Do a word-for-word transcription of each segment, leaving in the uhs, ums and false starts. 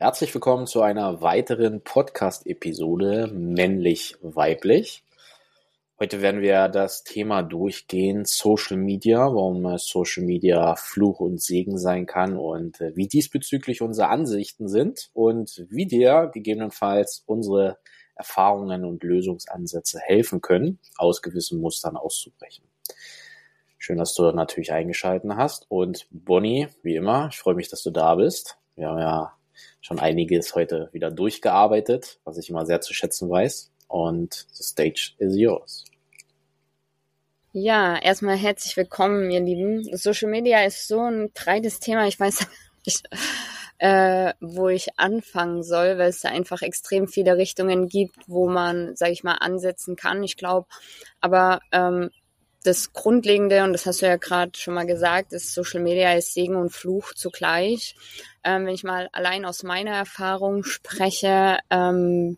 Herzlich willkommen zu einer weiteren Podcast-Episode Männlich-Weiblich. Heute werden wir das Thema durchgehen, Social Media, warum Social Media Fluch und Segen sein kann und wie diesbezüglich unsere Ansichten sind und wie dir gegebenenfalls unsere Erfahrungen und Lösungsansätze helfen können, aus gewissen Mustern auszubrechen. Schön, dass du natürlich eingeschaltet hast und Bonnie, wie immer, ich freue mich, dass du da bist. Wir haben ja schon einiges heute wieder durchgearbeitet, was ich immer sehr zu schätzen weiß. Und the stage is yours. Ja, erstmal herzlich willkommen, ihr Lieben. Social Media ist so ein breites Thema. Ich weiß nicht, äh, wo ich anfangen soll, weil es da einfach extrem viele Richtungen gibt, wo man, sage ich mal, ansetzen kann. Ich glaube, aber ähm, das Grundlegende, und das hast du ja gerade schon mal gesagt, ist, Social Media ist Segen und Fluch zugleich. Ähm, wenn ich mal allein aus meiner Erfahrung spreche, ähm,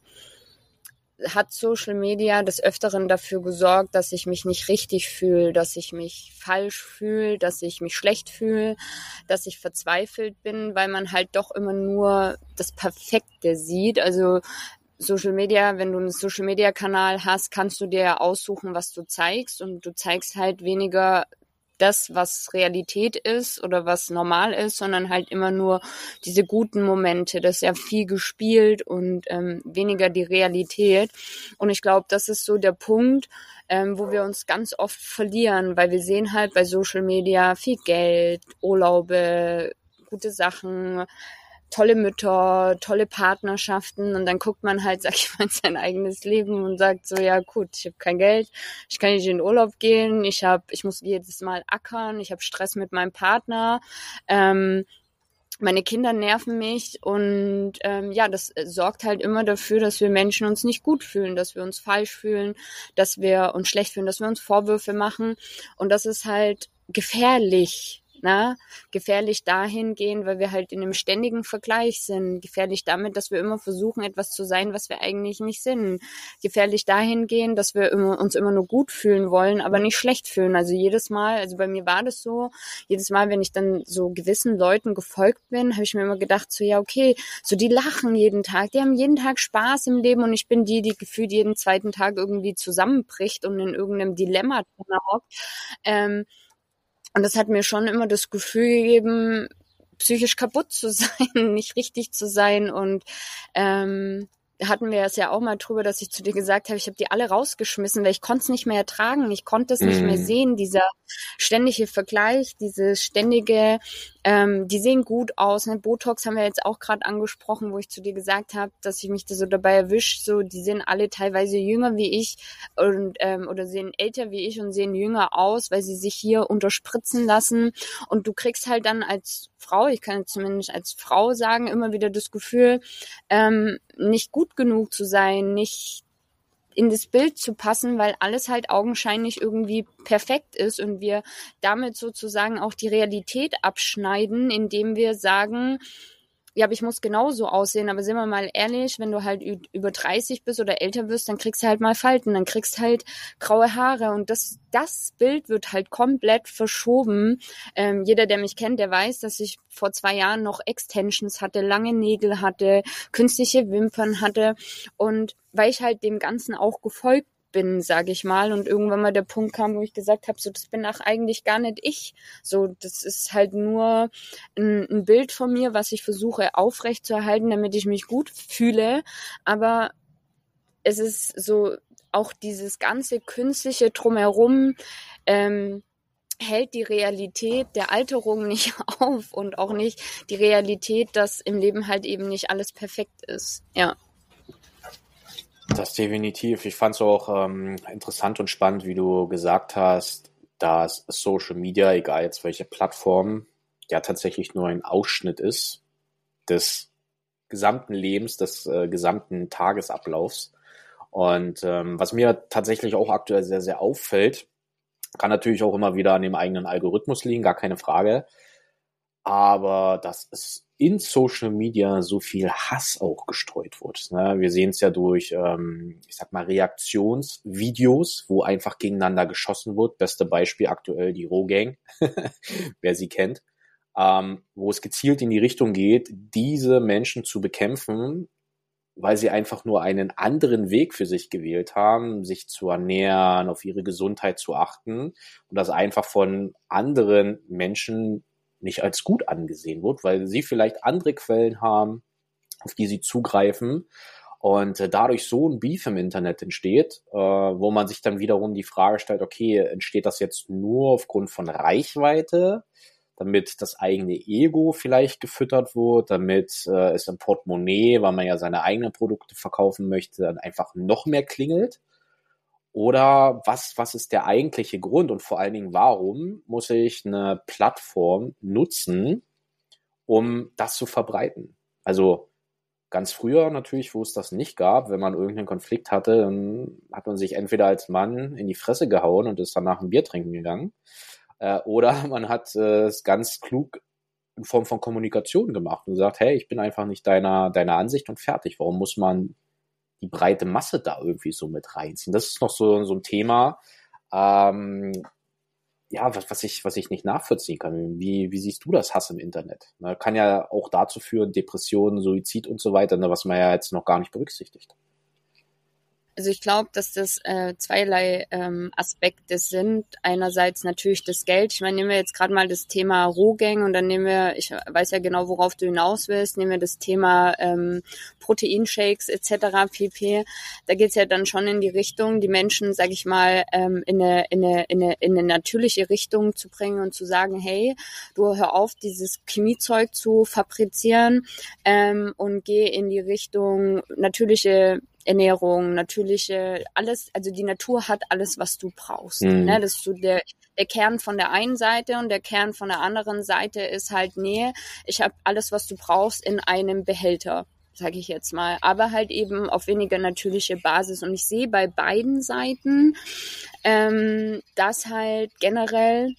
hat Social Media des Öfteren dafür gesorgt, dass ich mich nicht richtig fühle, dass ich mich falsch fühle, dass ich mich schlecht fühle, dass ich verzweifelt bin, weil man halt doch immer nur das Perfekte sieht. Also Social Media, wenn du einen Social Media Kanal hast, kannst du dir aussuchen, was du zeigst, und du zeigst halt weniger das, was Realität ist oder was normal ist, sondern halt immer nur diese guten Momente. Das ist ja viel gespielt und ähm, weniger die Realität. Und ich glaube, das ist so der Punkt, ähm, wo wir uns ganz oft verlieren, weil wir sehen halt bei Social Media viel Geld, Urlaube, gute Sachen, tolle Mütter, tolle Partnerschaften, und dann guckt man halt, sag ich mal, sein eigenes Leben und sagt so, ja gut, ich habe kein Geld, ich kann nicht in den Urlaub gehen, ich habe, ich muss jedes Mal ackern, ich habe Stress mit meinem Partner, ähm, meine Kinder nerven mich, und ähm, ja, das sorgt halt immer dafür, dass wir Menschen uns nicht gut fühlen, dass wir uns falsch fühlen, dass wir uns schlecht fühlen, dass wir uns Vorwürfe machen, und das ist halt gefährlich. Na, gefährlich dahingehend, weil wir halt in einem ständigen Vergleich sind. Gefährlich damit, dass wir immer versuchen, etwas zu sein, was wir eigentlich nicht sind. Gefährlich dahingehend, dass wir immer, uns immer nur gut fühlen wollen, aber nicht schlecht fühlen. Also jedes Mal, also bei mir war das so, jedes Mal, wenn ich dann so gewissen Leuten gefolgt bin, habe ich mir immer gedacht, so ja, okay, so die lachen jeden Tag, die haben jeden Tag Spaß im Leben, und ich bin die, die gefühlt jeden zweiten Tag irgendwie zusammenbricht und in irgendeinem Dilemma drin hockt. Ähm, Und das hat mir schon immer das Gefühl gegeben, psychisch kaputt zu sein, nicht richtig zu sein. Und ähm, hatten wir es ja auch mal drüber, dass ich zu dir gesagt habe, ich habe die alle rausgeschmissen, weil ich konnte es nicht mehr ertragen. Ich konnte es mm. nicht mehr sehen, dieser ständige Vergleich, dieses ständige, ähm, die sehen gut aus. Ne? Botox haben wir jetzt auch gerade angesprochen, wo ich zu dir gesagt habe, dass ich mich da so dabei erwische, so die sehen alle teilweise jünger wie ich und ähm, oder sehen älter wie ich und sehen jünger aus, weil sie sich hier unterspritzen lassen. Und du kriegst halt dann als Frau, ich kann zumindest als Frau sagen, immer wieder das Gefühl, ähm, nicht gut genug zu sein, nicht in das Bild zu passen, weil alles halt augenscheinlich irgendwie perfekt ist und wir damit sozusagen auch die Realität abschneiden, indem wir sagen, ja, aber ich muss genauso aussehen, aber sind wir mal ehrlich, wenn du halt ü- über dreißig bist oder älter wirst, dann kriegst du halt mal Falten, dann kriegst halt graue Haare, und das das Bild wird halt komplett verschoben. Ähm, jeder, der mich kennt, der weiß, dass ich vor zwei Jahren noch Extensions hatte, lange Nägel hatte, künstliche Wimpern hatte, und weil ich halt dem Ganzen auch gefolgt bin, sage ich mal, und irgendwann mal der Punkt kam, wo ich gesagt habe, so, das bin auch eigentlich gar nicht ich, so, das ist halt nur ein, ein Bild von mir, was ich versuche aufrechtzuerhalten, damit ich mich gut fühle, aber es ist so, auch dieses ganze Künstliche drumherum ähm, hält die Realität der Alterung nicht auf, und auch nicht die Realität, dass im Leben halt eben nicht alles perfekt ist, ja. Das definitiv. Ich fand es auch ähm, interessant und spannend, wie du gesagt hast, dass Social Media, egal jetzt welche Plattform, ja tatsächlich nur ein Ausschnitt ist des gesamten Lebens, des äh, gesamten Tagesablaufs. Und ähm, was mir tatsächlich auch aktuell sehr, sehr auffällt, kann natürlich auch immer wieder an dem eigenen Algorithmus liegen, gar keine Frage. Aber dass es in Social Media so viel Hass auch gestreut wird. Ne? Wir sehen es ja durch, ähm, ich sag mal, Reaktionsvideos, wo einfach gegeneinander geschossen wird. Beste Beispiel aktuell die Rohgang, wer sie kennt. ähm, wo es gezielt in die Richtung geht, diese Menschen zu bekämpfen, weil sie einfach nur einen anderen Weg für sich gewählt haben, sich zu ernähren, auf ihre Gesundheit zu achten und das einfach von anderen Menschen nicht als gut angesehen wird, weil sie vielleicht andere Quellen haben, auf die sie zugreifen und äh, dadurch so ein Beef im Internet entsteht, äh, wo man sich dann wiederum die Frage stellt, okay, entsteht das jetzt nur aufgrund von Reichweite, damit das eigene Ego vielleicht gefüttert wird, damit äh, es im Portemonnaie, weil man ja seine eigenen Produkte verkaufen möchte, dann einfach noch mehr klingelt? Oder was, was ist der eigentliche Grund und vor allen Dingen, warum muss ich eine Plattform nutzen, um das zu verbreiten? Also ganz früher natürlich, wo es das nicht gab, wenn man irgendeinen Konflikt hatte, dann hat man sich entweder als Mann in die Fresse gehauen und ist danach ein Bier trinken gegangen. Äh, oder man hat äh, es ganz klug in Form von Kommunikation gemacht und gesagt, hey, ich bin einfach nicht deiner, deiner Ansicht und fertig. Warum muss man die breite Masse da irgendwie so mit reinziehen? Das ist noch so, so ein Thema, ähm, ja, was, was ich, was ich nicht nachvollziehen kann. Wie, wie siehst du das Hass im Internet? Ne, kann ja auch dazu führen, Depressionen, Suizid und so weiter, ne, was man ja jetzt noch gar nicht berücksichtigt. Also ich glaube, dass das äh, zweierlei ähm, Aspekte sind. Einerseits natürlich das Geld. Ich meine, nehmen wir jetzt gerade mal das Thema Rohgänge und dann nehmen wir, ich weiß ja genau, worauf du hinaus willst, nehmen wir das Thema ähm, Proteinshakes et cetera pp. Da geht's ja dann schon in die Richtung, die Menschen, sag ich mal, ähm, in eine, in eine, in eine, in eine natürliche Richtung zu bringen und zu sagen, hey, du hör auf, dieses Chemiezeug zu fabrizieren ähm, und geh in die Richtung natürliche Ernährung, natürliche, alles, also die Natur hat alles, was du brauchst. Mhm. Ne? Das ist so der, der Kern von der einen Seite und der Kern von der anderen Seite ist halt, nee, ich habe alles, was du brauchst in einem Behälter, sage ich jetzt mal, aber halt eben auf weniger natürliche Basis. Und ich sehe bei beiden Seiten, ähm, dass halt generell,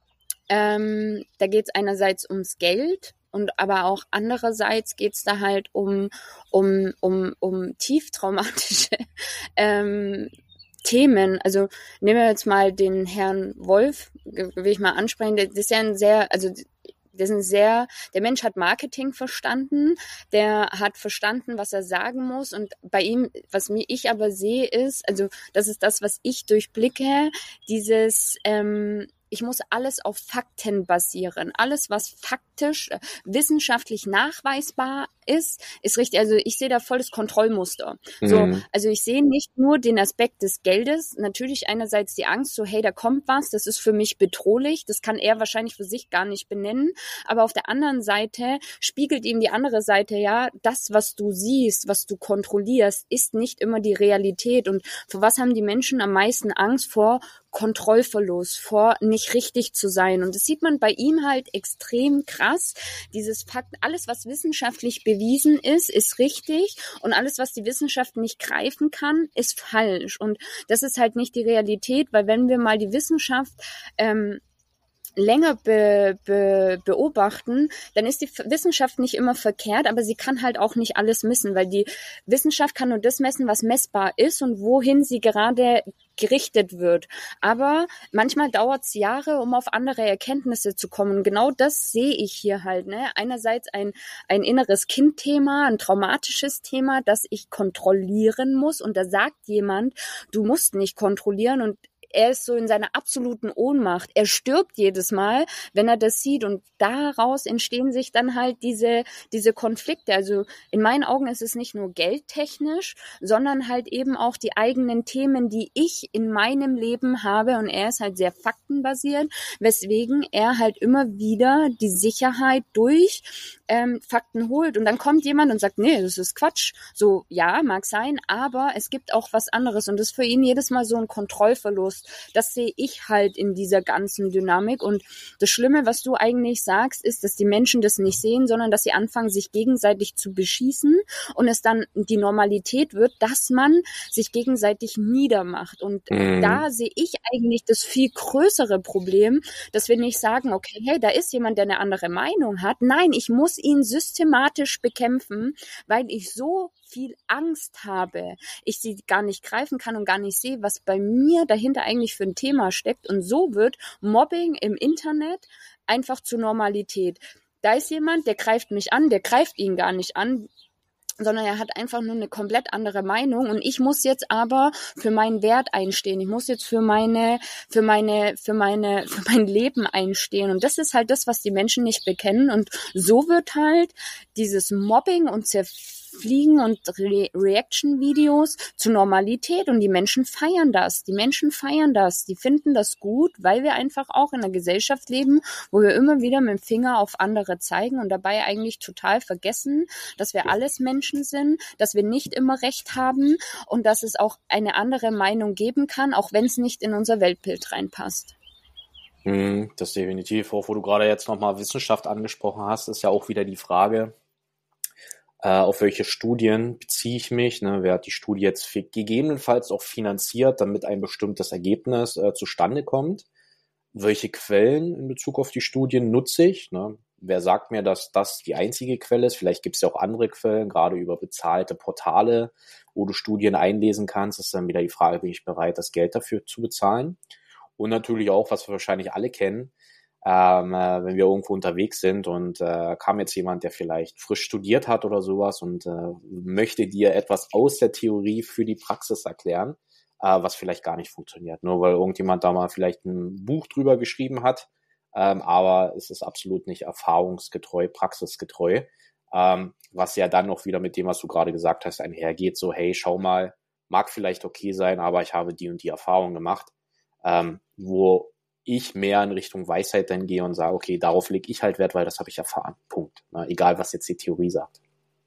ähm, da geht es einerseits ums Geld, und aber auch andererseits geht's da halt um um um um tief traumatische ähm, Themen. Also nehmen wir jetzt mal den Herrn Wolf, will ich mal ansprechen. Das ist ja ein sehr, also das ist ein sehr, der Mensch hat Marketing verstanden, der hat verstanden, was er sagen muss, und bei ihm, was mir ich aber sehe, ist, also das ist das, was ich durchblicke, dieses ähm, ich muss alles auf Fakten basieren. Alles, was faktisch, äh, wissenschaftlich nachweisbar ist, ist richtig. Also ich sehe da voll das Kontrollmuster. Mhm. So, also ich sehe nicht nur den Aspekt des Geldes. Natürlich einerseits die Angst, so hey, da kommt was, das ist für mich bedrohlich. Das kann er wahrscheinlich für sich gar nicht benennen. Aber auf der anderen Seite spiegelt ihm die andere Seite, ja, das, was du siehst, was du kontrollierst, ist nicht immer die Realität. Und vor was haben die Menschen am meisten Angst? Vor Kontrollverlust, vor nicht richtig zu sein. Und das sieht man bei ihm halt extrem krass. Dieses Fakt, alles, was wissenschaftlich bewiesen ist, ist richtig, und alles, was die Wissenschaft nicht greifen kann, ist falsch. Und das ist halt nicht die Realität, weil wenn wir mal die Wissenschaft ähm, länger be, be, beobachten, dann ist die Wissenschaft nicht immer verkehrt, aber sie kann halt auch nicht alles messen, weil die Wissenschaft kann nur das messen, was messbar ist und wohin sie gerade gerichtet wird. Aber manchmal dauert es Jahre, um auf andere Erkenntnisse zu kommen. Und genau das sehe ich hier halt. Ne? Einerseits ein, ein inneres Kindthema, ein traumatisches Thema, das ich kontrollieren muss. Und da sagt jemand, du musst nicht kontrollieren, und er ist so in seiner absoluten Ohnmacht. Er stirbt jedes Mal, wenn er das sieht. Und daraus entstehen sich dann halt diese, diese Konflikte. Also in meinen Augen ist es nicht nur geldtechnisch, sondern halt eben auch die eigenen Themen, die ich in meinem Leben habe. Und er ist halt sehr faktenbasiert, weswegen er halt immer wieder die Sicherheit durch ähm, Fakten holt. Und dann kommt jemand und sagt, nee, das ist Quatsch. So, ja, mag sein, aber es gibt auch was anderes. Und das ist für ihn jedes Mal so ein Kontrollverlust. Das sehe ich halt in dieser ganzen Dynamik. Und das Schlimme, was du eigentlich sagst, ist, dass die Menschen das nicht sehen, sondern dass sie anfangen, sich gegenseitig zu beschießen und es dann die Normalität wird, dass man sich gegenseitig niedermacht. Und mhm. da sehe ich eigentlich das viel größere Problem, dass wir nicht sagen, okay, hey, da ist jemand, der eine andere Meinung hat. Nein, ich muss ihn systematisch bekämpfen, weil ich so viel Angst habe, ich sie gar nicht greifen kann und gar nicht sehe, was bei mir dahinter eigentlich für ein Thema steckt. Und so wird Mobbing im Internet einfach zur Normalität. Da ist jemand, der greift mich an, der greift ihn gar nicht an, sondern er hat einfach nur eine komplett andere Meinung und ich muss jetzt aber für meinen Wert einstehen. Ich muss jetzt für meine, für meine, für meine, für mein Leben einstehen und das ist halt das, was die Menschen nicht bekennen und so wird halt dieses Mobbing und Zerfliegen und Re- Reaction-Videos zur Normalität und die Menschen feiern das. Die Menschen feiern das. Die finden das gut, weil wir einfach auch in einer Gesellschaft leben, wo wir immer wieder mit dem Finger auf andere zeigen und dabei eigentlich total vergessen, dass wir alles Menschen sind, dass wir nicht immer Recht haben und dass es auch eine andere Meinung geben kann, auch wenn es nicht in unser Weltbild reinpasst. Das definitiv. Auch wo du gerade jetzt nochmal Wissenschaft angesprochen hast, ist ja auch wieder die Frage, äh, auf welche Studien beziehe ich mich? Ne? Wer hat die Studie jetzt für, gegebenenfalls auch finanziert, damit ein bestimmtes Ergebnis äh, zustande kommt? Welche Quellen in Bezug auf die Studien nutze ich? Ne? Wer sagt mir, dass das die einzige Quelle ist? Vielleicht gibt es ja auch andere Quellen, gerade über bezahlte Portale, wo du Studien einlesen kannst. Das ist dann wieder die Frage, bin ich bereit, das Geld dafür zu bezahlen? Und natürlich auch, was wir wahrscheinlich alle kennen, ähm, äh, wenn wir irgendwo unterwegs sind und äh, kam jetzt jemand, der vielleicht frisch studiert hat oder sowas und äh, möchte dir etwas aus der Theorie für die Praxis erklären, äh, was vielleicht gar nicht funktioniert. Nur weil irgendjemand da mal vielleicht ein Buch drüber geschrieben hat, Ähm, aber es ist absolut nicht erfahrungsgetreu, praxisgetreu, ähm, was ja dann noch wieder mit dem, was du gerade gesagt hast, einhergeht, so hey, schau mal, mag vielleicht okay sein, aber ich habe die und die Erfahrung gemacht, ähm, wo ich mehr in Richtung Weisheit dann gehe und sage, okay, darauf lege ich halt Wert, weil das habe ich erfahren, Punkt. Na, egal, was jetzt die Theorie sagt.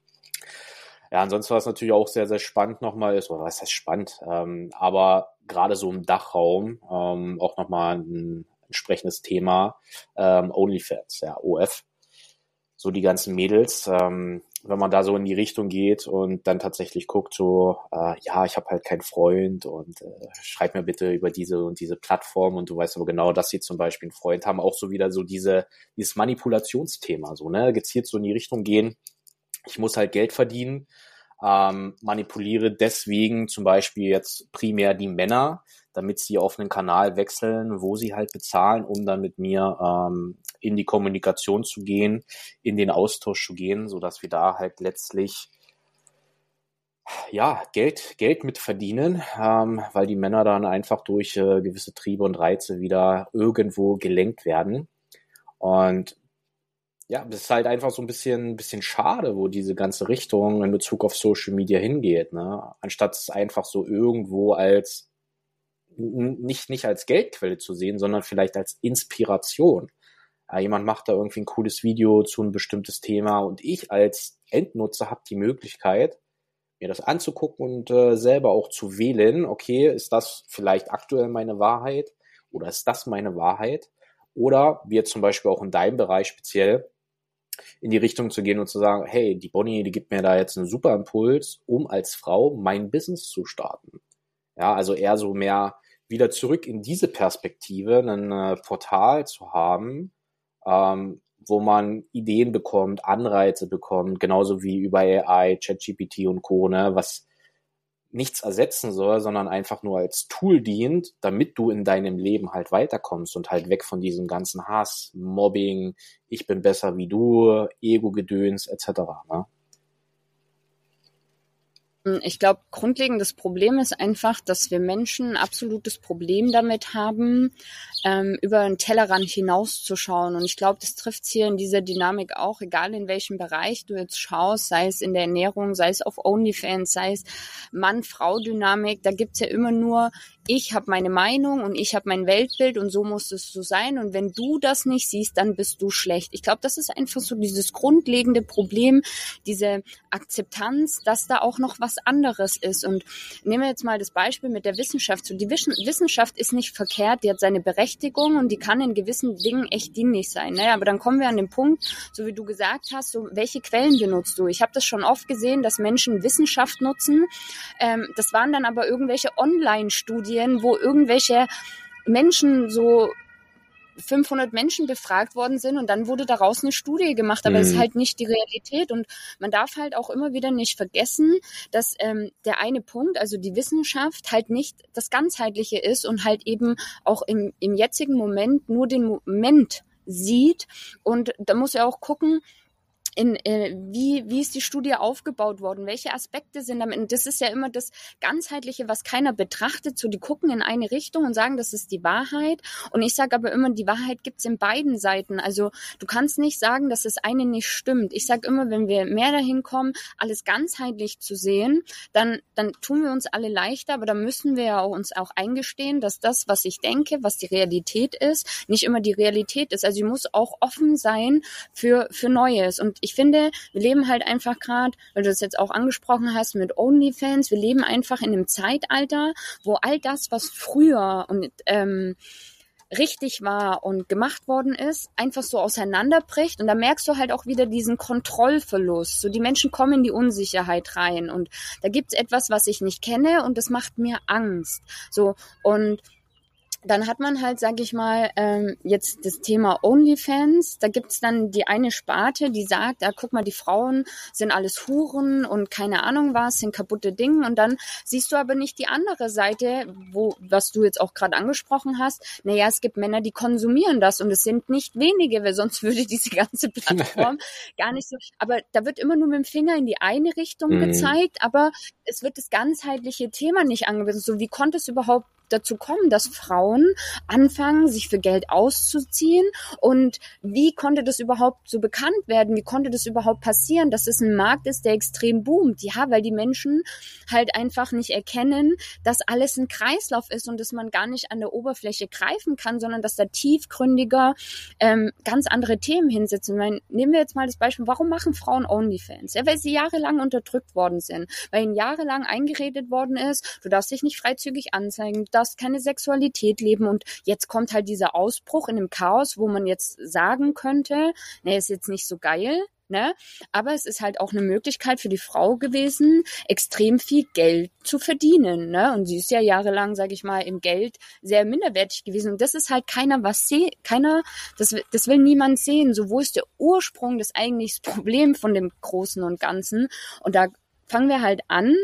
Ja, ansonsten, was natürlich auch sehr, sehr spannend nochmal ist, oder was heißt spannend, ähm, aber gerade so im Dachraum ähm, auch nochmal ein entsprechendes Thema, ähm, OnlyFans, ja, O F, so die ganzen Mädels, ähm, wenn man da so in die Richtung geht und dann tatsächlich guckt, so, äh, ja, ich habe halt keinen Freund und äh, schreib mir bitte über diese und diese Plattform und du weißt aber genau, dass sie zum Beispiel einen Freund haben, auch so wieder so diese dieses Manipulationsthema, so, ne, gezielt so in die Richtung gehen, ich muss halt Geld verdienen, ähm, manipuliere deswegen zum Beispiel jetzt primär die Männer, damit sie auf einen Kanal wechseln, wo sie halt bezahlen, um dann mit mir ähm, in die Kommunikation zu gehen, in den Austausch zu gehen, so dass wir da halt letztlich ja Geld Geld mit verdienen, ähm, weil die Männer dann einfach durch äh, gewisse Triebe und Reize wieder irgendwo gelenkt werden. Und ja, das ist halt einfach so ein bisschen, bisschen schade, wo diese ganze Richtung in Bezug auf Social Media hingeht, ne? Anstatt es einfach so irgendwo als nicht, nicht als Geldquelle zu sehen, sondern vielleicht als Inspiration. Ja, jemand macht da irgendwie ein cooles Video zu ein bestimmtes Thema und ich als Endnutzer habe die Möglichkeit, mir das anzugucken und äh, selber auch zu wählen, okay, ist das vielleicht aktuell meine Wahrheit oder ist das meine Wahrheit? Oder wir zum Beispiel auch in deinem Bereich speziell in die Richtung zu gehen und zu sagen, hey, die Bonnie, die gibt mir da jetzt einen super Impuls, um als Frau mein Business zu starten. Ja, also eher so mehr wieder zurück in diese Perspektive, ein äh, Portal zu haben, ähm, wo man Ideen bekommt, Anreize bekommt, genauso wie über A I, ChatGPT und Co., ne, was nichts ersetzen soll, sondern einfach nur als Tool dient, damit du in deinem Leben halt weiterkommst und halt weg von diesem ganzen Hass, Mobbing, ich bin besser wie du, Ego-Gedöns et cetera. Ne? Ich glaube, grundlegendes Problem ist einfach, dass wir Menschen ein absolutes Problem damit haben, ähm, über den Tellerrand hinauszuschauen. Und ich glaube, das trifft hier in dieser Dynamik auch, egal in welchem Bereich du jetzt schaust, sei es in der Ernährung, sei es auf OnlyFans, sei es Mann-Frau-Dynamik, da gibt's ja immer nur, ich habe meine Meinung und ich habe mein Weltbild und so muss es so sein. Und wenn du das nicht siehst, dann bist du schlecht. Ich glaube, das ist einfach so dieses grundlegende Problem, diese Akzeptanz, dass da auch noch was anderes ist. Und nehmen wir jetzt mal das Beispiel mit der Wissenschaft. So, die Wissenschaft ist nicht verkehrt, die hat seine Berechtigung und die kann in gewissen Dingen echt dienlich sein. Ne? Aber dann kommen wir an den Punkt, so wie du gesagt hast, so welche Quellen benutzt du? Ich habe das schon oft gesehen, dass Menschen Wissenschaft nutzen. Ähm, das waren dann aber irgendwelche Online-Studien, wo irgendwelche Menschen so fünfhundert Menschen befragt worden sind und dann wurde daraus eine Studie gemacht, aber es mhm. ist halt nicht die Realität und man darf halt auch immer wieder nicht vergessen, dass ähm, der eine Punkt, also die Wissenschaft halt nicht das Ganzheitliche ist und halt eben auch im, im jetzigen Moment nur den Moment sieht. Und da muss er auch gucken, In, äh, wie, wie ist die Studie aufgebaut worden? Welche Aspekte sind damit? Und das ist ja immer das Ganzheitliche, was keiner betrachtet. So, die gucken in eine Richtung und sagen, das ist die Wahrheit. Und ich sage aber immer, die Wahrheit gibt's in beiden Seiten. Also du kannst nicht sagen, dass das eine nicht stimmt. Ich sage immer, wenn wir mehr dahin kommen, alles ganzheitlich zu sehen, dann, dann tun wir uns alle leichter. Aber dann müssen wir ja auch uns auch eingestehen, dass das, was ich denke, was die Realität ist, nicht immer die Realität ist. Also ich muss auch offen sein für, für Neues. Und ich finde, wir leben halt einfach gerade, weil du das jetzt auch angesprochen hast mit OnlyFans, wir leben einfach in einem Zeitalter, wo all das, was früher und ähm, richtig war und gemacht worden ist, einfach so auseinanderbricht. Und da merkst du halt auch wieder diesen Kontrollverlust. So, die Menschen kommen in die Unsicherheit rein und da gibt's etwas, was ich nicht kenne und das macht mir Angst. So, und dann hat man halt, sag ich mal, ähm, jetzt das Thema OnlyFans. Da gibt's dann die eine Sparte, die sagt, ah, guck mal, die Frauen sind alles Huren und keine Ahnung was, sind kaputte Dinge. Und dann siehst du aber nicht die andere Seite, wo, was du jetzt auch gerade angesprochen hast. Naja, es gibt Männer, die konsumieren das und es sind nicht wenige, weil sonst würde diese ganze Plattform gar nicht so. Aber da wird immer nur mit dem Finger in die eine Richtung mhm. gezeigt, aber es wird das ganzheitliche Thema nicht angewiesen. So, wie konnte es überhaupt dazu kommen, dass Frauen anfangen, sich für Geld auszuziehen, und wie konnte das überhaupt so bekannt werden? Wie konnte das überhaupt passieren, dass es ein Markt ist, der extrem boomt? Ja, weil die Menschen halt einfach nicht erkennen, dass alles ein Kreislauf ist und dass man gar nicht an der Oberfläche greifen kann, sondern dass da tiefgründiger ähm, ganz andere Themen hinsitzen. Meine, nehmen wir jetzt mal das Beispiel, warum machen Frauen OnlyFans? Ja, weil sie jahrelang unterdrückt worden sind, weil ihnen jahrelang eingeredet worden ist, du darfst dich nicht freizügig anzeigen, du darfst keine Sexualität leben, und jetzt kommt halt dieser Ausbruch in einem Chaos, wo man jetzt sagen könnte, ne, ist jetzt nicht so geil, ne, aber es ist halt auch eine Möglichkeit für die Frau gewesen, extrem viel Geld zu verdienen, ne, und sie ist ja jahrelang, sag ich mal, im Geld sehr minderwertig gewesen, und das ist halt keiner was seh, keiner, das, das will niemand sehen, so, wo ist der Ursprung, das eigentlich das Problem von dem Großen und Ganzen, und da fangen wir halt an,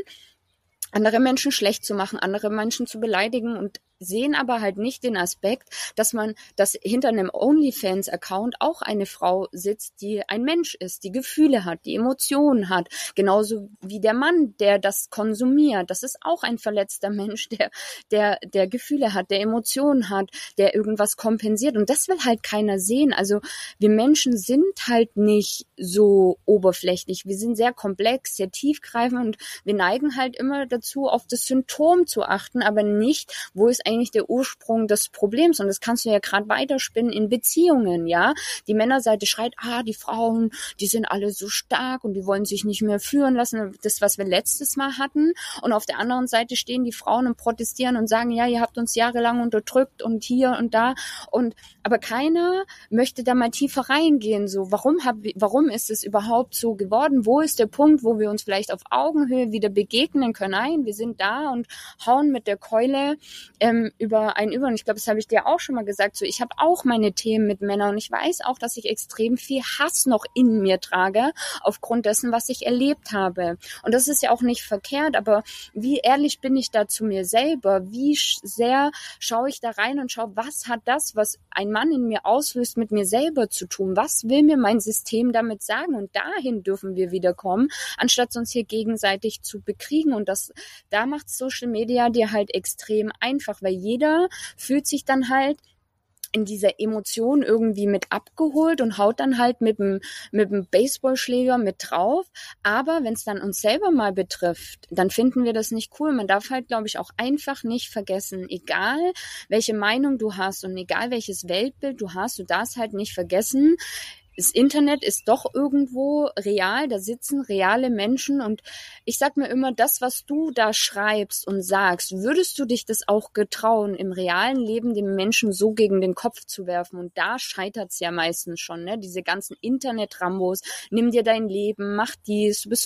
andere Menschen schlecht zu machen, andere Menschen zu beleidigen, und sehen aber halt nicht den Aspekt, dass man, dass hinter einem OnlyFans-Account auch eine Frau sitzt, die ein Mensch ist, die Gefühle hat, die Emotionen hat, genauso wie der Mann, der das konsumiert. Das ist auch ein verletzter Mensch, der, der, der Gefühle hat, der Emotionen hat, der irgendwas kompensiert, und das will halt keiner sehen. Also wir Menschen sind halt nicht so oberflächlich, wir sind sehr komplex, sehr tiefgreifend, und wir neigen halt immer dazu, auf das Symptom zu achten, aber nicht, wo ist eigentlich der Ursprung des Problems, und das kannst du ja gerade weiterspinnen in Beziehungen, ja. Die Männerseite schreit, ah, die Frauen, die sind alle so stark und die wollen sich nicht mehr führen lassen, das, was wir letztes Mal hatten, und auf der anderen Seite stehen die Frauen und protestieren und sagen, ja, ihr habt uns jahrelang unterdrückt und hier und da, und aber keiner möchte da mal tiefer reingehen, so, warum hab, warum ist es überhaupt so geworden, wo ist der Punkt, wo wir uns vielleicht auf Augenhöhe wieder begegnen können? Nein, wir sind da und hauen mit der Keule ähm, über einen über. Und ich glaube, das habe ich dir auch schon mal gesagt. So, ich habe auch meine Themen mit Männern, und ich weiß auch, dass ich extrem viel Hass noch in mir trage, aufgrund dessen, was ich erlebt habe. Und das ist ja auch nicht verkehrt, aber wie ehrlich bin ich da zu mir selber? Wie sehr schaue ich da rein und schaue, was hat das, was ein Mann in mir auslöst, mit mir selber zu tun? Was will mir mein System damit sagen? Und dahin dürfen wir wieder kommen, anstatt uns hier gegenseitig zu bekriegen. Und das, da macht Social Media dir halt extrem einfach, weil jeder fühlt sich dann halt in dieser Emotion irgendwie mit abgeholt und haut dann halt mit dem mit dem Baseballschläger mit drauf. Aber wenn es dann uns selber mal betrifft, dann finden wir das nicht cool. Man darf halt, glaube ich, auch einfach nicht vergessen, egal welche Meinung du hast und egal welches Weltbild du hast, du darfst halt nicht vergessen, das Internet ist doch irgendwo real, da sitzen reale Menschen, und ich sag mir immer, das, was du da schreibst und sagst, würdest du dich das auch getrauen, im realen Leben dem Menschen so gegen den Kopf zu werfen? Und da scheitert's ja meistens schon, ne? Diese ganzen Internet-Rambos, nimm dir dein Leben, mach dies, du bist fett,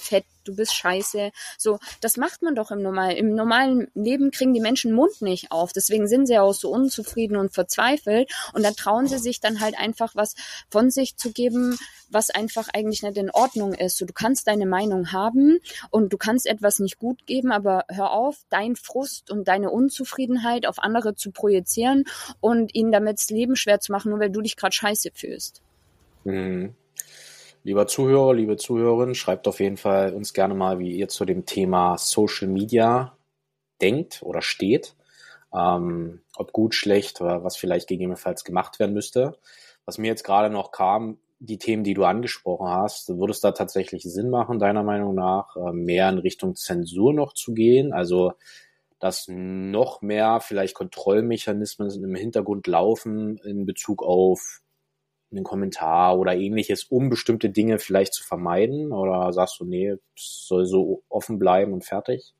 du bist scheiße. So, das macht man doch im normalen, im normalen Leben kriegen die Menschen den Mund nicht auf. Deswegen sind sie auch so unzufrieden und verzweifelt. Und dann trauen sie sich dann halt einfach was von sich zu geben, was einfach eigentlich nicht in Ordnung ist. So, du kannst deine Meinung haben und du kannst etwas nicht gut geben, aber hör auf, dein Frust und deine Unzufriedenheit auf andere zu projizieren und ihnen damit das Leben schwer zu machen, nur weil du dich gerade scheiße fühlst. Mhm. Lieber Zuhörer, liebe Zuhörerin, schreibt auf jeden Fall uns gerne mal, wie ihr zu dem Thema Social Media denkt oder steht. Ähm, ob gut, schlecht oder was vielleicht gegebenenfalls gemacht werden müsste. Was mir jetzt gerade noch kam, die Themen, die du angesprochen hast, würde es da tatsächlich Sinn machen, deiner Meinung nach, mehr in Richtung Zensur noch zu gehen? Also, dass noch mehr vielleicht Kontrollmechanismen im Hintergrund laufen in Bezug auf einen Kommentar oder ähnliches, um bestimmte Dinge vielleicht zu vermeiden? Oder sagst du, nee, es soll so offen bleiben und fertig?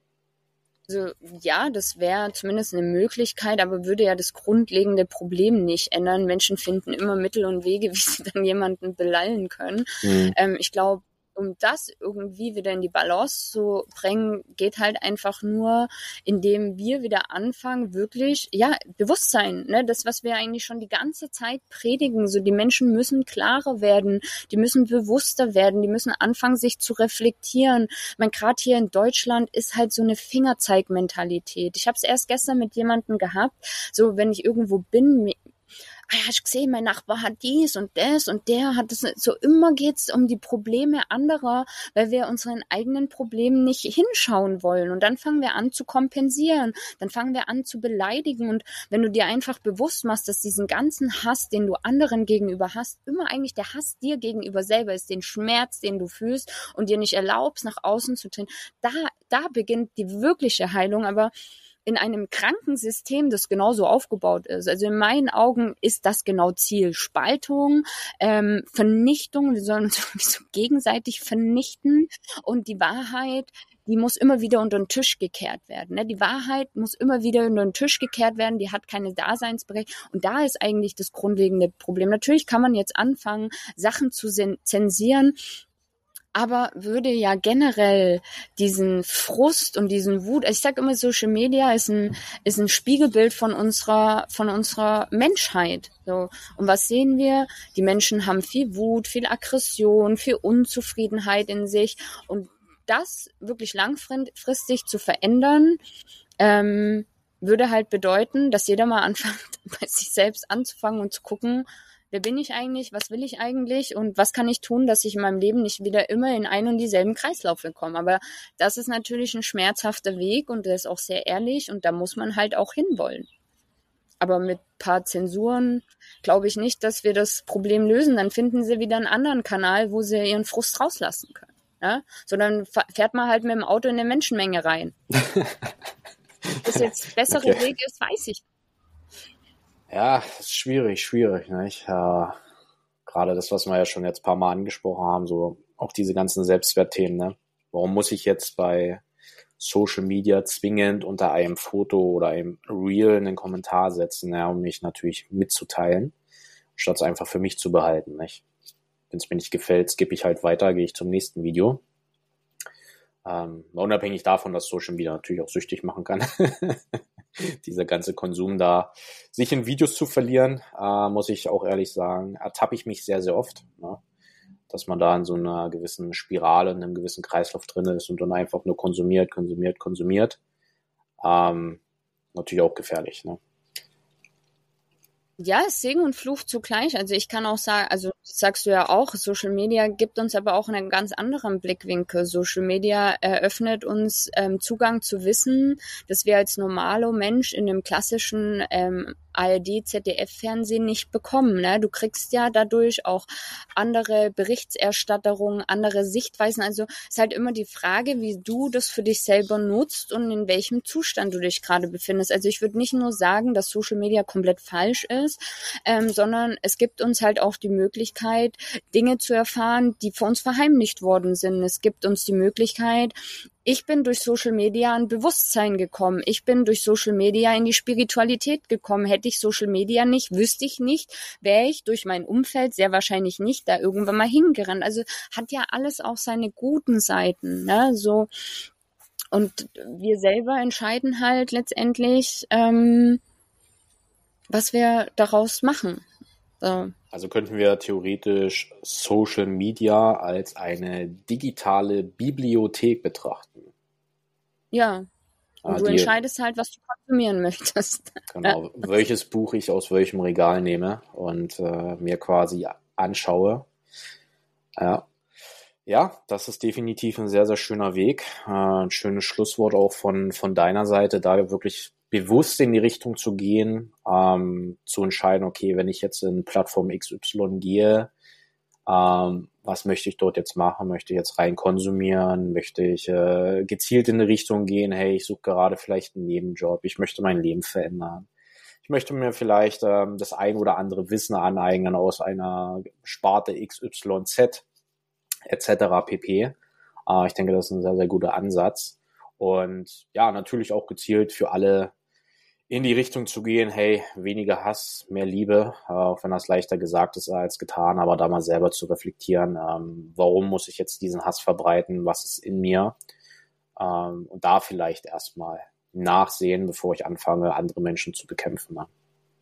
Also ja, das wäre zumindest eine Möglichkeit, aber würde ja das grundlegende Problem nicht ändern. Menschen finden immer Mittel und Wege, wie sie dann jemanden belallen können. Mhm. Ähm, ich glaube, um das irgendwie wieder in die Balance zu bringen, geht halt einfach nur, indem wir wieder anfangen, wirklich, ja, Bewusstsein, ne, das, was wir eigentlich schon die ganze Zeit predigen, so die Menschen müssen klarer werden, die müssen bewusster werden, die müssen anfangen, sich zu reflektieren. Ich meine, gerade hier in Deutschland ist halt so eine Fingerzeig-Mentalität. Ich habe es erst gestern mit jemandem gehabt, so wenn ich irgendwo bin, ah ja, ich gesehen, mein Nachbar hat dies und das und der hat das. So immer geht's um die Probleme anderer, weil wir unseren eigenen Problemen nicht hinschauen wollen. Und dann fangen wir an zu kompensieren. Dann fangen wir an zu beleidigen. Und wenn du dir einfach bewusst machst, dass diesen ganzen Hass, den du anderen gegenüber hast, immer eigentlich der Hass dir gegenüber selber ist, den Schmerz, den du fühlst und dir nicht erlaubst, nach außen zu treten, da, da beginnt die wirkliche Heilung. Aber in einem kranken System, das genauso aufgebaut ist. Also in meinen Augen ist das genau Ziel. Spaltung, ähm, Vernichtung, wir sollen uns so gegenseitig vernichten und die Wahrheit, die muss immer wieder unter den Tisch gekehrt werden. Ne? Die Wahrheit muss immer wieder unter den Tisch gekehrt werden, die hat keine Daseinsberechtigung und da ist eigentlich das grundlegende Problem. Natürlich kann man jetzt anfangen, Sachen zu zensieren, aber würde ja generell diesen Frust und diesen Wut, also ich sage immer, Social Media ist ein ist ein Spiegelbild von unserer von unserer Menschheit. So, und was sehen wir? Die Menschen haben viel Wut, viel Aggression, viel Unzufriedenheit in sich und das wirklich langfristig zu verändern, ähm, würde halt bedeuten, dass jeder mal anfängt, bei sich selbst anzufangen und zu gucken, wer bin ich eigentlich, was will ich eigentlich und was kann ich tun, dass ich in meinem Leben nicht wieder immer in einen und dieselben Kreislaufe komme. Aber das ist natürlich ein schmerzhafter Weg und der ist auch sehr ehrlich und da muss man halt auch hinwollen. Aber mit ein paar Zensuren glaube ich nicht, dass wir das Problem lösen. Dann finden sie wieder einen anderen Kanal, wo sie ihren Frust rauslassen können. Ja? So, dann fährt man halt mit dem Auto in eine Menschenmenge rein. Dass jetzt der bessere okay. Weg ist, weiß ich nicht. Ja, das ist schwierig, schwierig, nicht? Ja, gerade das, was wir ja schon jetzt ein paar Mal angesprochen haben, so auch diese ganzen Selbstwertthemen, ne? Warum muss ich jetzt bei Social Media zwingend unter einem Foto oder einem Reel einen Kommentar setzen, ja, um mich natürlich mitzuteilen, statt es einfach für mich zu behalten, nicht? Wenn es mir nicht gefällt, skippe ich halt weiter, gehe ich zum nächsten Video. Ähm, unabhängig davon, dass Social Media natürlich auch süchtig machen kann. Dieser ganze Konsum da, sich in Videos zu verlieren, äh, muss ich auch ehrlich sagen, ertappe ich mich sehr, sehr oft, ne? Dass man da in so einer gewissen Spirale, in einem gewissen Kreislauf drin ist und dann einfach nur konsumiert, konsumiert, konsumiert. Ähm, natürlich auch gefährlich, ne? Ja, ist Segen und Fluch zugleich. Also ich kann auch sagen, also das sagst du ja auch, Social Media gibt uns aber auch einen ganz anderen Blickwinkel. Social Media eröffnet uns ähm, Zugang zu Wissen, das wir als normaler Mensch in dem klassischen ähm, A R D, Z D F-Fernsehen nicht bekommen. Ne? Du kriegst ja dadurch auch andere Berichterstatterungen, andere Sichtweisen. Also ist halt immer die Frage, wie du das für dich selber nutzt und in welchem Zustand du dich gerade befindest. Also ich würde nicht nur sagen, dass Social Media komplett falsch ist, ähm, sondern es gibt uns halt auch die Möglichkeit, Dinge zu erfahren, die vor uns verheimlicht worden sind. Es gibt uns die Möglichkeit, ich bin durch Social Media an Bewusstsein gekommen. Ich bin durch Social Media in die Spiritualität gekommen. Hätte ich Social Media nicht, wüsste ich nicht, wäre ich durch mein Umfeld sehr wahrscheinlich nicht da irgendwann mal hingerannt. Also hat ja alles auch seine guten Seiten, ne? So, und wir selber entscheiden halt letztendlich, ähm, was wir daraus machen. So. Also könnten wir theoretisch Social Media als eine digitale Bibliothek betrachten. Ja, und Ah, du die, entscheidest halt, was du konsumieren möchtest. genau, welches Buch ich aus welchem Regal nehme und äh, mir quasi anschaue. Ja. Ja, das ist definitiv ein sehr, sehr schöner Weg. Äh, ein schönes Schlusswort auch von, von deiner Seite, da wirklich bewusst in die Richtung zu gehen, ähm, zu entscheiden, okay, wenn ich jetzt in Plattform X Y gehe, ähm, was möchte ich dort jetzt machen? Möchte ich jetzt rein konsumieren? Möchte ich äh, gezielt in eine Richtung gehen? Hey, ich suche gerade vielleicht einen Nebenjob. Ich möchte mein Leben verändern. Ich möchte mir vielleicht ähm, das ein oder andere Wissen aneignen aus einer Sparte X Y Z. Etc. pp. Äh, ich denke, das ist ein sehr, sehr guter Ansatz. Und ja, natürlich auch gezielt für alle in die Richtung zu gehen, hey, weniger Hass, mehr Liebe, äh, auch wenn das leichter gesagt ist als getan, aber da mal selber zu reflektieren, ähm, warum muss ich jetzt diesen Hass verbreiten, was ist in mir? Ähm, und da vielleicht erstmal nachsehen, bevor ich anfange, andere Menschen zu bekämpfen. Ne?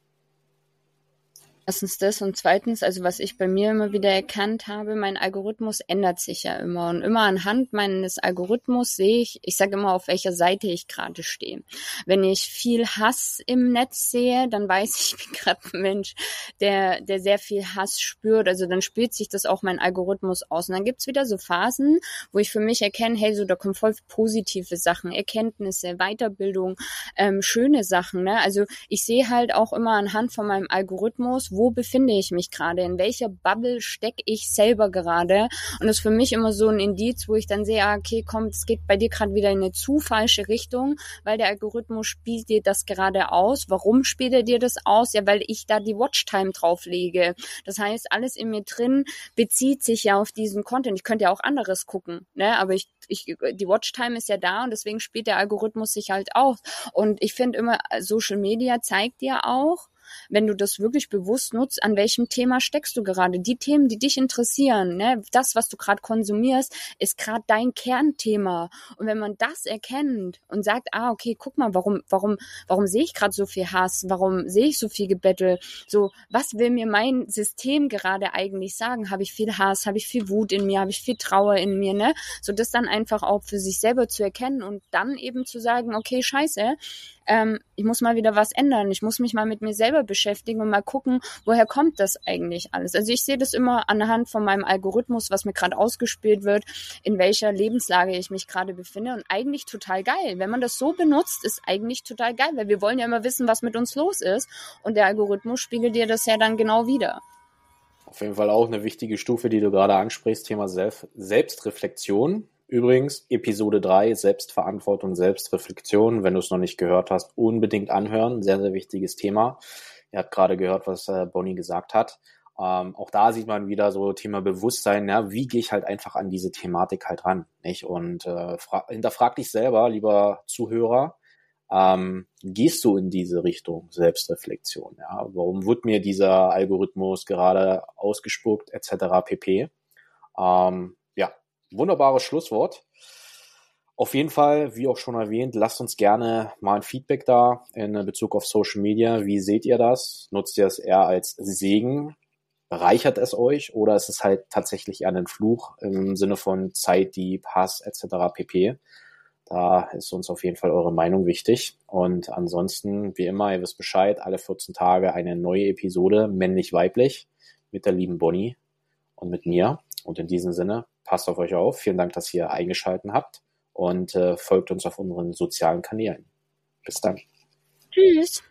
Erstens das und zweitens, also was ich bei mir immer wieder erkannt habe, mein Algorithmus ändert sich ja immer und immer anhand meines Algorithmus sehe ich, ich sage immer, auf welcher Seite ich gerade stehe. Wenn ich viel Hass im Netz sehe, dann weiß ich, ich bin gerade ein Mensch, der der sehr viel Hass spürt, also dann spielt sich das auch mein Algorithmus aus und dann gibt's wieder so Phasen, wo ich für mich erkenne, hey, so da kommen voll positive Sachen, Erkenntnisse, Weiterbildung, ähm, schöne Sachen, ne? Also ich sehe halt auch immer anhand von meinem Algorithmus, wo befinde ich mich gerade, in welcher Bubble stecke ich selber gerade und das ist für mich immer so ein Indiz, wo ich dann sehe, ah, okay, komm, es geht bei dir gerade wieder in eine zu falsche Richtung, weil der Algorithmus spielt dir das gerade aus. Warum spielt er dir das aus? Ja, weil ich da die Watchtime drauf lege. Das heißt, alles in mir drin bezieht sich ja auf diesen Content. Ich könnte ja auch anderes gucken, ne? Aber ich, ich, die Watchtime ist ja da und deswegen spielt der Algorithmus sich halt aus. Und ich finde immer, Social Media zeigt dir auch, wenn du das wirklich bewusst nutzt, an welchem Thema steckst du gerade? Die Themen, die dich interessieren, ne? Das, was du gerade konsumierst, ist gerade dein Kernthema. Und wenn man das erkennt und sagt, ah, okay, guck mal, warum, warum, warum sehe ich gerade so viel Hass? Warum sehe ich so viel Gebettel? So, was will mir mein System gerade eigentlich sagen? Habe ich viel Hass? Habe ich viel Wut in mir? Habe ich viel Trauer in mir? Ne? So, das dann einfach auch für sich selber zu erkennen und dann eben zu sagen, okay, scheiße, ähm, ich muss mal wieder was ändern. Ich muss mich mal mit mir selber beschäftigen und mal gucken, woher kommt das eigentlich alles. Also ich sehe das immer anhand von meinem Algorithmus, was mir gerade ausgespielt wird, in welcher Lebenslage ich mich gerade befinde und eigentlich total geil. Wenn man das so benutzt, ist eigentlich total geil, weil wir wollen ja immer wissen, was mit uns los ist und der Algorithmus spiegelt dir das ja dann genau wieder. Auf jeden Fall auch eine wichtige Stufe, die du gerade ansprichst, Thema Self- Selbstreflexion. Übrigens, Episode drei, Selbstverantwortung, Selbstreflexion. Wenn du es noch nicht gehört hast, unbedingt anhören. Sehr, sehr wichtiges Thema. Ihr habt gerade gehört, was äh, Bonnie gesagt hat. Ähm, auch da sieht man wieder so Thema Bewusstsein. Ja, wie gehe ich halt einfach an diese Thematik halt ran? Nicht? Und äh, fra- hinterfrag dich selber, lieber Zuhörer, ähm, gehst du in diese Richtung Selbstreflexion? Ja? Warum wird mir dieser Algorithmus gerade ausgespuckt, et cetera pp. Ähm, ja, wunderbares Schlusswort. Auf jeden Fall, wie auch schon erwähnt, lasst uns gerne mal ein Feedback da in Bezug auf Social Media. Wie seht ihr das? Nutzt ihr es eher als Segen? Bereichert es euch? Oder ist es halt tatsächlich eher ein Fluch im Sinne von Zeitdieb, Hass et cetera pp.? Da ist uns auf jeden Fall eure Meinung wichtig. Und ansonsten, wie immer, ihr wisst Bescheid, alle vierzehn Tage eine neue Episode, männlich-weiblich, mit der lieben Bonnie und mit mir. Und in diesem Sinne, passt auf euch auf. Vielen Dank, dass ihr eingeschaltet habt und äh, folgt uns auf unseren sozialen Kanälen. Bis dann. Tschüss.